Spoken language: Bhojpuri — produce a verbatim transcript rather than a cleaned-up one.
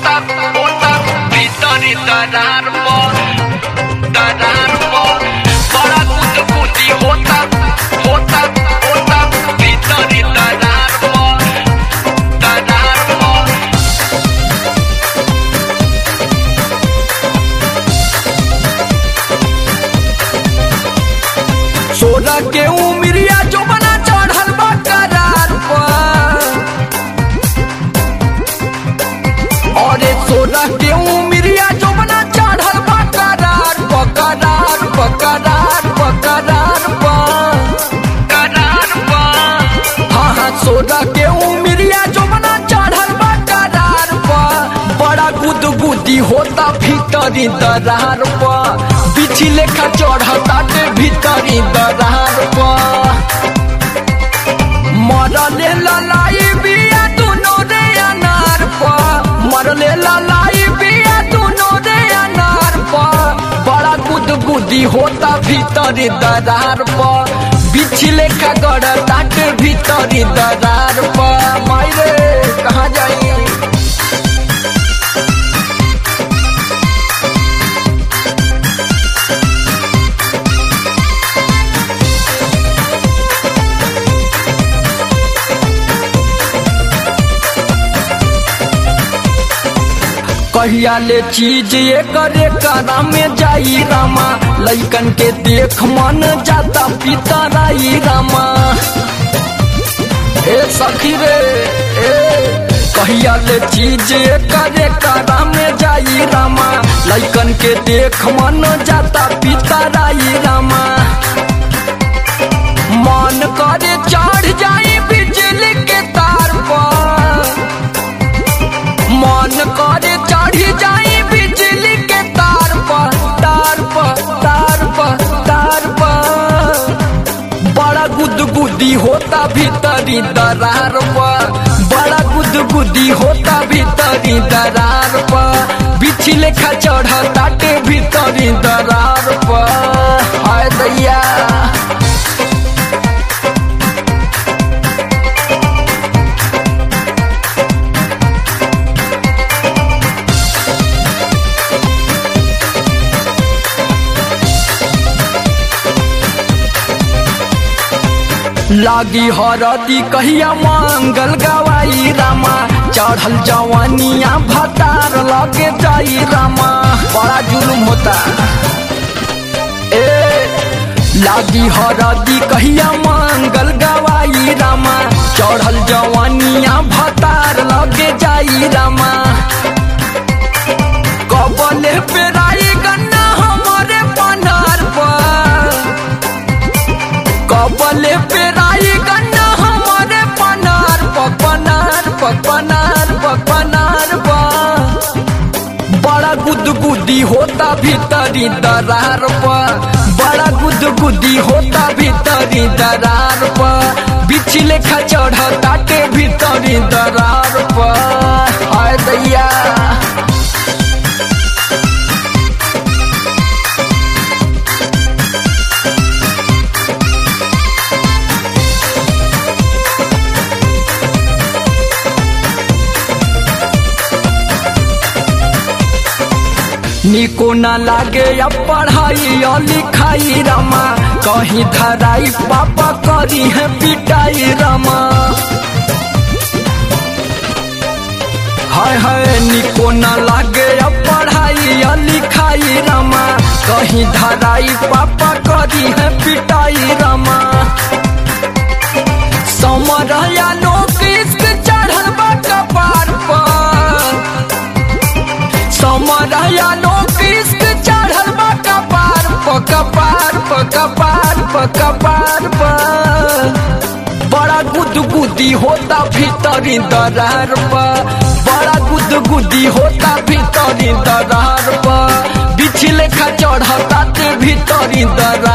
होता होता भीतरी दरार पर दरार पर बड़ा गुदगुदी होता होता होता भीतरी दरार पर दरार पर सोलह के उमरिया जो बना चढ़ल बा करार पर और सोलह के उमरिया जो बना चढ़ल बा करार पर करार पर करार पर करार पर करार पर हाँ हाँ सोलह के उमरिया जो बना चढ़ल बा करार पर बड़ा गुदगुदी होता भीतरी दरार पर बिछी लेखा चढ़ता के भीतरी दरार पर मरले ललाई बिया दुनो रे अनार पर मरले ललाई बिया दुनो रे अनार पर बड़ा गुदगुदी होता भीतरी दरार पर बिछी लेखा गड़ता के भीतरी दरार पर मायरे कहाँ जाई कहिया ले चीज ये करे करा में जाई रामा लइकन के देख मन जाता पितराई रामा ए सखी रे ए कहिया ले चीज ये करे करा में जाई रामा लइकन के देख मन जाता पितराई रामा मन करे चढ़ जाई बिजली के तार पर मन करे चढ़ी जाई बिजली के तार पर तार पर तार पर तार पर बड़ा गुदगुदी होता भीतरी दरार पर बड़ा गुदगुदी होता भीतरी दरार पर बिछी लेखा चढ़ता के भीतरी दरार पर हाय दैया लागी हरदी कहिया मंगल गवाई रामा चढ़ल जवानिया भतार लगे जाई रामा बड़ा जुलुम होता ए लागी हरदी कहिया मंगल गवाई रामा चढ़ल जवानिया भतार लगे जाई रामा कबले पेराई गन्ना हमारे पनार पर कबले पेराई गन्ना हमारे पनार पर पनार पर पनार पर पनार पर बड़ा गुदगुदी होता भीतरी दरार पर बड़ा गुदगुदी होता भीतरी दरार पर बिछी लेखा चढ़ता के भीतरी दरार पर हाय दैया निको न लागे या पढ़ाई या लिखाई रामा कहीं धराई पापा करी है पिटाई रामा हाय हाय निको न लागे या पढ़ाई या लिखाई रामा कहीं धराई पापा करी है पिटाई रामा समरया लोग इश्क चढ़ल बा कपार पर समरया लोग इश्क चढ़ल बा कपार पर कपार पर कपार पर कपार पर बड़ा गुदगुदी होता भीतरी दरार पर बड़ा गुदगुदी होता भीतरी दरार पर बिछी लेखा चढ़ता के भीतरी दरार